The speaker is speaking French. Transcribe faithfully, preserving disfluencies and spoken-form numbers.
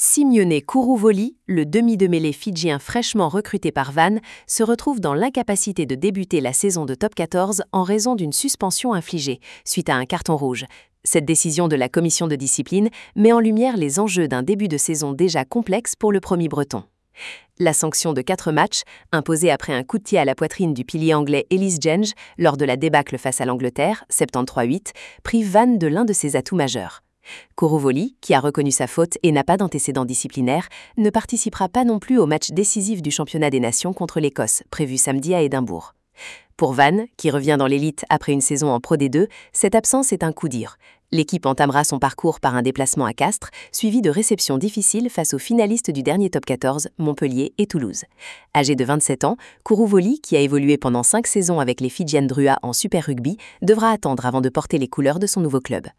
Simeone Kourouvoli, le demi de mêlée fidjien fraîchement recruté par Vannes, se retrouve dans l'incapacité de débuter la saison de top quatorze en raison d'une suspension infligée, suite à un carton rouge. Cette décision de la commission de discipline met en lumière les enjeux d'un début de saison déjà complexe pour le promis breton. La sanction de quatre matchs, imposée après un coup de pied à la poitrine du pilier anglais Ellis Genge lors de la débâcle face à l'Angleterre, soixante-treize à huit, prive Vannes de l'un de ses atouts majeurs. Kourouvoli, qui a reconnu sa faute et n'a pas d'antécédent disciplinaire, ne participera pas non plus au match décisif du championnat des nations contre l'Écosse, prévu samedi à Édimbourg. Pour Vannes, qui revient dans l'élite après une saison en Pro D deux, cette absence est un coup dur. L'équipe entamera son parcours par un déplacement à Castres, suivi de réceptions difficiles face aux finalistes du dernier top quatorze, Montpellier et Toulouse. Âgé de vingt-sept ans, Kourouvoli, qui a évolué pendant cinq saisons avec les Fidjiennes Drua en Super Rugby, devra attendre avant de porter les couleurs de son nouveau club.